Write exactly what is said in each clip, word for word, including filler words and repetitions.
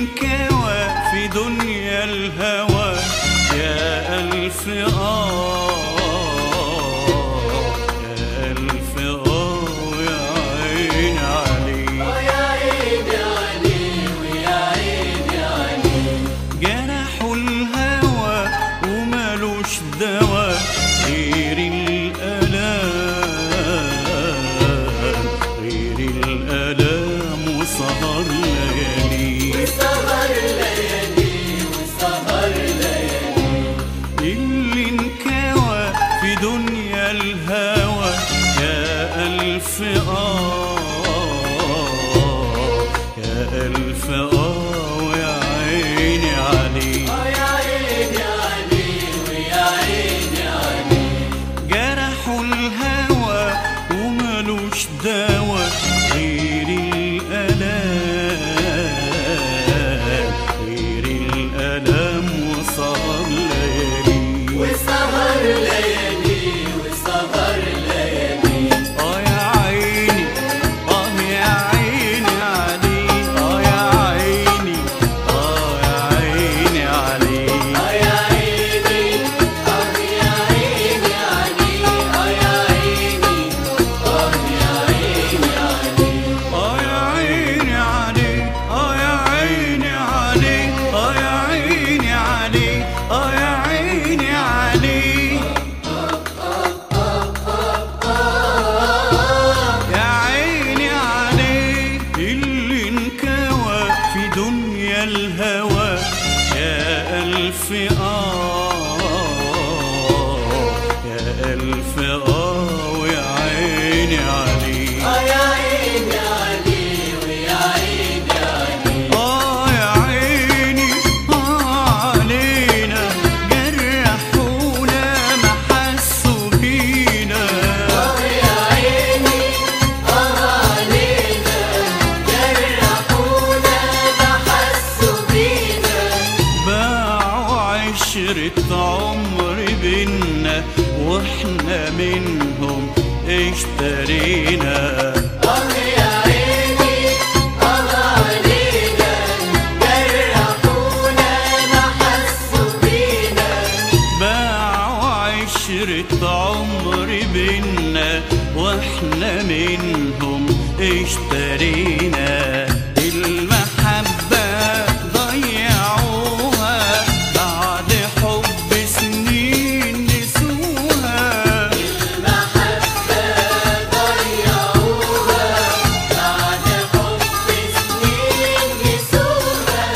انكوى في دنيا الهوى يا ألف آه يا ألف آه ويا عيني عليه ويا عيني عليه ويا عيني عليه. جرحوا الهوى ومالوش دوا غير الآلام غير الآلام وسهر ليالي وسهر ليالي وسهر ليالي. اللي انكوى في دنيا الهوى يا ألف آه يا ألف آه ويا عيني عليه ويا عيني عليه ويا عيني عليه. جرحوا الهوى ومالوش دوا غير الآلام غير الآلام وسهر ليالي وسهر ليالي وسهر ليالي. آه يا عيني آه يا عيني عليه آه يا عيني آه يا عيني عليه آه يا عيني آه يا عيني عليه. آه يا عيني آه يا عيني عليه. آه يا عيني عليه آه يا عيني عليه آه يا عيني عليه آه يا عيني عليه يا عيني عليه اللي انكوى في دنيا الهوى يا ألف آه يا ألف آه ويا عيني عليه آه يا عيني عليه ويا عيني عليه. آه يا عيني آه علينا جرحونا ما حسوا بينا آه يا عيني آه علينا جرحونا ما حسوا بينا. باعوا عشرة عمر بينا واحنا منهم اشترينا آه يا عيني آه علينا جرحونا ما حسوا بينا. باعوا عشرة عمر بينا واحنا منهم اشترينا المحبة ضيعوها بعد حب سنين نسوها المحبة ضيعوها بعد حب سنين نسوها.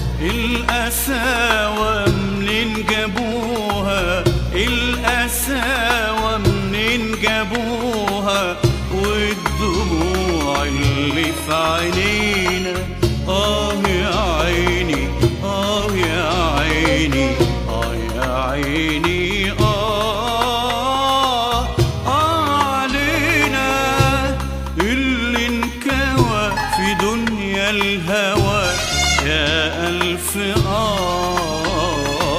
القساوة منين جابوها القساوة منين جابوها والدموع اللي في عينينا آه يا عيني آه يا عيني آه يا عيني آه آه علينا اللي انكوى في دنيا الهوى يا ألف آه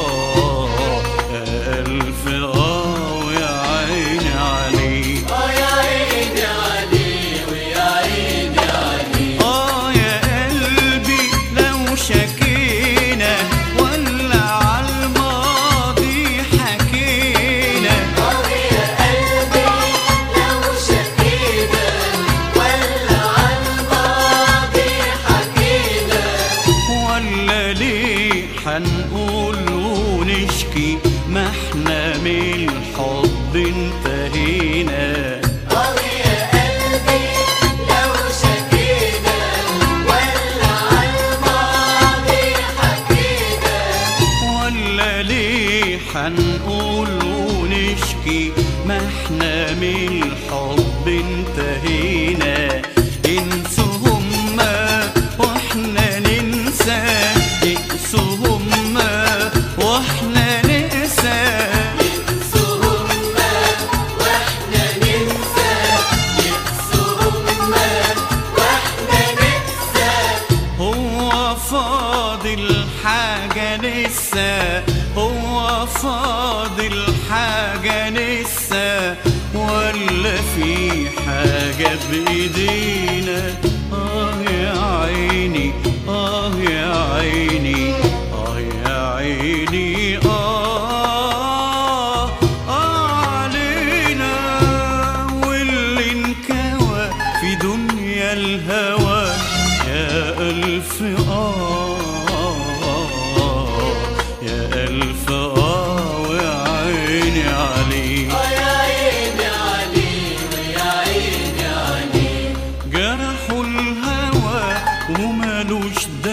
يا ألف آه ويا عيني عليه آه يا عيني عليه ويا عيني عليه. آه يا قلبي لو شكينا ولا عالماضي حكينا. آه يا قلبي لو شكينا ولا عالماضي حكينا. ولا ليه حنقول ونشكي ما احنا من الحب انتهينا. آه يا قلبي لو شكينا ولا عالماضي حكينا. ولا ليه حنقول ونشكي ما احنا من الحب انتهينا. انسوا هما واحنا ننسى انسوا هما واحنا ننسى ينسوا هما واحنا ننسى. ينسوا هما واحنا ننسى. هو فاضل حاجة لسه هو فاضل حاجة لسه ولا في حاجة بإيدينا. آه يا عيني آه يا عيني يا الهوى يا ألف آه يا ألف آه ويا عيني عليك آه يا عيني عليك ويا عيني عليك. جرحوا الهوى ومالوش